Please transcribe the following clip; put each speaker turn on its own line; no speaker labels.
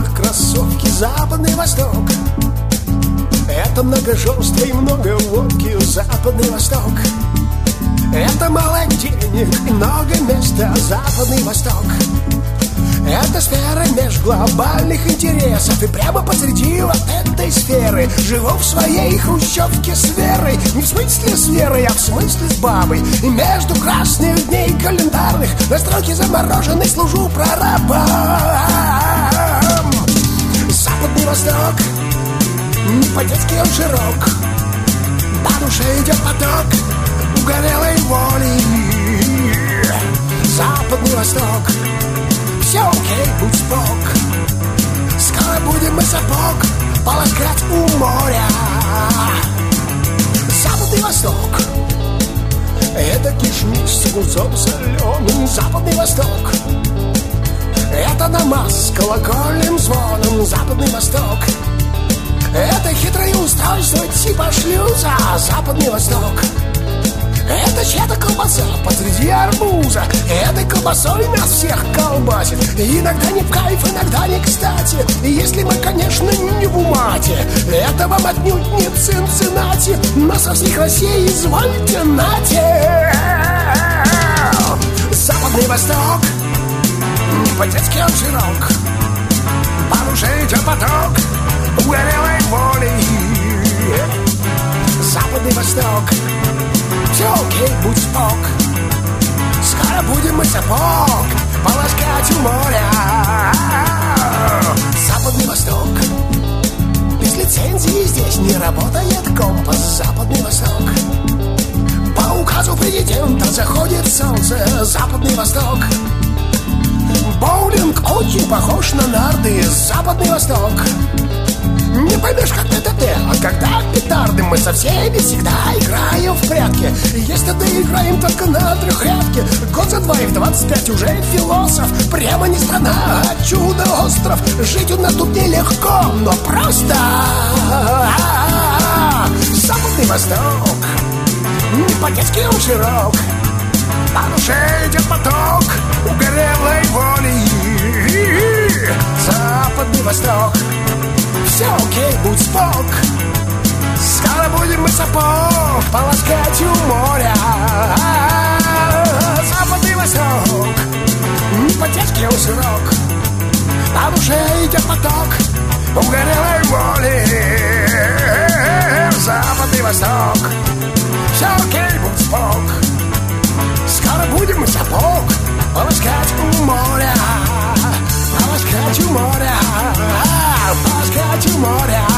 белых кроссовки, Западный Восток. Это много жёства и много водки, Западный Восток. Это мало денег и много места, Западный Восток. Это сфера межглобальных интересов. И прямо посреди вот этой сферы живу в своей хрущевке с Верой. Не в смысле с Верой, а в смысле с бабой. И между красных дней календарных на стройке замороженной служу прорабом. Западный Восток, по-детски он широк. По душе идет поток угорелой воли. Западный Восток, все окей, будь спок. Скоро будем мы сапог полоскать у моря. Западный Восток, это кишмиш с огурцом соленым. Западный Восток, это намаз с колокольным звоном. Западный Восток, это хитрое устройство типа шлюза. Западный Восток, это чья-то колбаса посреди арбуза. Этой колбасой нас всех колбасит. Иногда не в кайф, иногда не кстати. И если мы, конечно, не в умате, это вам отнюдь не Цинциннати. Но со всей России извольте нате. Западный Восток, по-детски он широк. По душе идет поток угорелой воли. Западный Восток, все окей, будь спок. Скоро будем мы сапог полоскать у моря. Западный Восток, без лицензии здесь не работает компас. Западный Восток, по указу президента заходит солнце. Западный Восток, боулинг очень похож на нарды. Западный Восток, не поймешь, как ТТТ, а когда петарды. Мы со всеми всегда играем в прятки. Если доиграем только на трехрядке. Год за два и в 25 уже философ. Прямо не страна, а чудо-остров. Жить у нас тут нелегко, но просто. Западный Восток, не по-детски он широк. По душе идет поток угорелой воли. Западный Восток, все окей, будь спок. Скоро будем мы сапог полоскать у моря. Западный Восток, не по-детски он широк. По душе идет поток угорелой воли. Западный Восток, все окей, будь спок. Скоро будем мы сапог полоскать у моря. Полоскать у моря. Полоскать у моря.